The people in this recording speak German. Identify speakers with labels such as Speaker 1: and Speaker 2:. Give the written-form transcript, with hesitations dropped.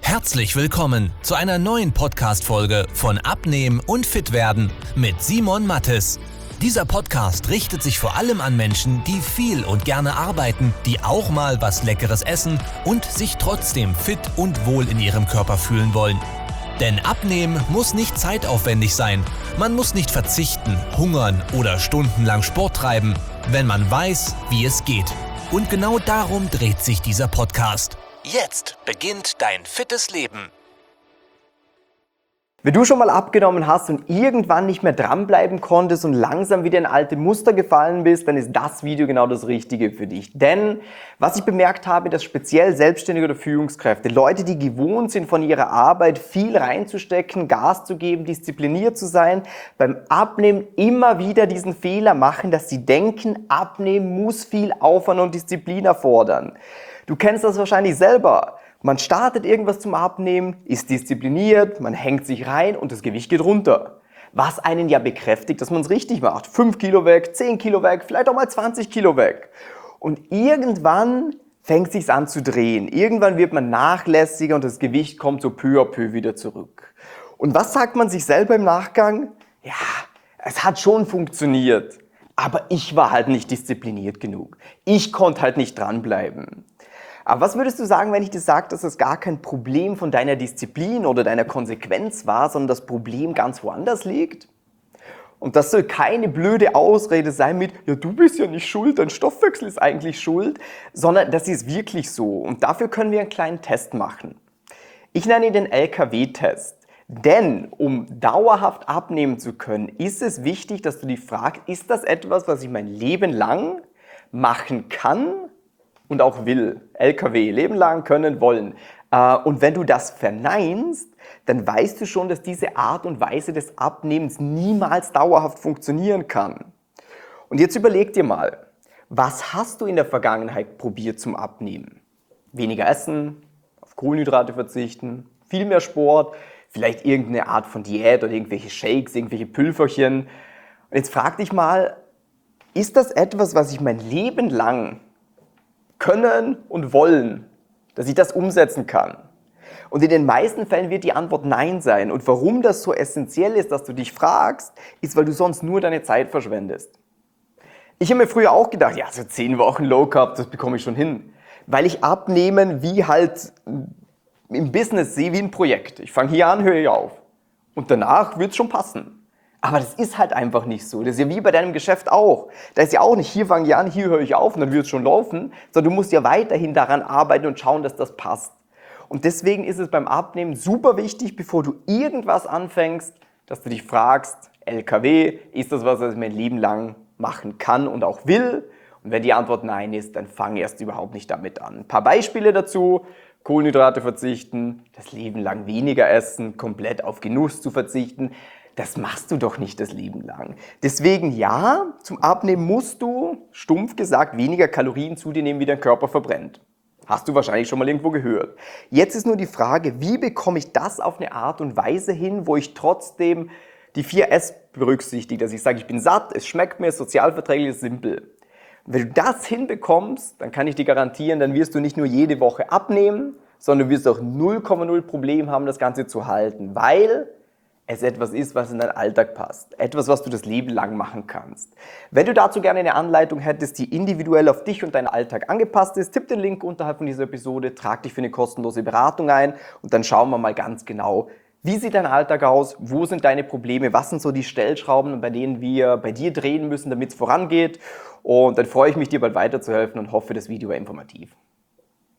Speaker 1: Herzlich willkommen zu einer neuen Podcast-Folge von Abnehmen und Fitwerden mit Simon Mattes. Dieser Podcast richtet sich vor allem an Menschen, die viel und gerne arbeiten, die auch mal was Leckeres essen und sich trotzdem fit und wohl in ihrem Körper fühlen wollen. Denn Abnehmen muss nicht zeitaufwendig sein. Man muss nicht verzichten, hungern oder stundenlang Sport treiben, wenn man weiß, wie es geht. Und genau darum dreht sich dieser Podcast. Jetzt beginnt dein fittes Leben.
Speaker 2: Wenn du schon mal abgenommen hast und irgendwann nicht mehr dranbleiben konntest und langsam wieder in alte Muster gefallen bist, dann ist das Video genau das Richtige für dich. Denn was ich bemerkt habe, dass speziell Selbstständige oder Führungskräfte, Leute, die gewohnt sind, von ihrer Arbeit viel reinzustecken, Gas zu geben, diszipliniert zu sein, beim Abnehmen immer wieder diesen Fehler machen, dass sie denken, Abnehmen muss viel Aufwand und Disziplin erfordern. Du kennst das wahrscheinlich selber. Man startet irgendwas zum Abnehmen, ist diszipliniert, man hängt sich rein und das Gewicht geht runter. Was einen ja bekräftigt, dass man es richtig macht. 5 Kilo weg, 10 Kilo weg, vielleicht auch mal 20 Kilo weg. Und irgendwann fängt es sich an zu drehen. Irgendwann wird man nachlässiger und das Gewicht kommt so peu à peu wieder zurück. Und was sagt man sich selber im Nachgang? Ja, es hat schon funktioniert, aber ich war halt nicht diszipliniert genug. Ich konnte halt nicht dranbleiben. Aber was würdest du sagen, wenn ich dir sage, dass es gar kein Problem von deiner Disziplin oder deiner Konsequenz war, sondern das Problem ganz woanders liegt? Und das soll keine blöde Ausrede sein mit, ja, du bist ja nicht schuld, dein Stoffwechsel ist eigentlich schuld, sondern das ist wirklich so. Und dafür können wir einen kleinen Test machen. Ich nenne ihn den LKW-Test. Denn um dauerhaft abnehmen zu können, ist es wichtig, dass du dich fragst, ist das etwas, was ich mein Leben lang machen kann? Und auch will. LKW, Leben lang, können, wollen. Und wenn du das verneinst, dann weißt du schon, dass diese Art und Weise des Abnehmens niemals dauerhaft funktionieren kann. Und jetzt überleg dir mal, was hast du in der Vergangenheit probiert zum Abnehmen? Weniger essen, auf Kohlenhydrate verzichten, viel mehr Sport, vielleicht irgendeine Art von Diät oder irgendwelche Shakes, irgendwelche Pülferchen. Und jetzt frag dich mal, ist das etwas, was ich mein Leben lang können und wollen, dass ich das umsetzen kann? Und in den meisten Fällen wird die Antwort Nein sein. Und warum das so essentiell ist, dass du dich fragst, ist, weil du sonst nur deine Zeit verschwendest. Ich habe mir früher auch gedacht, ja, so 10 Wochen Low Carb, das bekomme ich schon hin. Weil ich Abnehmen wie halt im Business sehe wie ein Projekt. Ich fange hier an, höre hier auf. Und danach wird es schon passen. Aber das ist halt einfach nicht so. Das ist ja wie bei deinem Geschäft auch. Da ist ja auch nicht, hier fange ich an, hier höre ich auf und dann wird es schon laufen, sondern du musst ja weiterhin daran arbeiten und schauen, dass das passt. Und deswegen ist es beim Abnehmen super wichtig, bevor du irgendwas anfängst, dass du dich fragst, LKW, ist das was ich mein Leben lang machen kann und auch will? Und wenn die Antwort Nein ist, dann fang erst überhaupt nicht damit an. Ein paar Beispiele dazu: Kohlenhydrate verzichten, das Leben lang weniger essen, komplett auf Genuss zu verzichten. Das machst du doch nicht das Leben lang. Deswegen ja, zum Abnehmen musst du, stumpf gesagt, weniger Kalorien zu dir nehmen, wie dein Körper verbrennt. Hast du wahrscheinlich schon mal irgendwo gehört. Jetzt ist nur die Frage, wie bekomme ich das auf eine Art und Weise hin, wo ich trotzdem die 4S berücksichtige, dass ich sage, ich bin satt, es schmeckt mir, es ist sozialverträglich, es ist simpel. Und wenn du das hinbekommst, dann kann ich dir garantieren, dann wirst du nicht nur jede Woche abnehmen, sondern du wirst auch 0,0 Problem haben, das Ganze zu halten, weil es etwas ist, was in deinen Alltag passt. Etwas, was du das Leben lang machen kannst. Wenn du dazu gerne eine Anleitung hättest, die individuell auf dich und deinen Alltag angepasst ist, tipp den Link unterhalb von dieser Episode, trag dich für eine kostenlose Beratung ein und dann schauen wir mal ganz genau, wie sieht dein Alltag aus, wo sind deine Probleme, was sind so die Stellschrauben, bei denen wir bei dir drehen müssen, damit es vorangeht. Und dann freue ich mich, dir bald weiterzuhelfen und hoffe, das Video war informativ.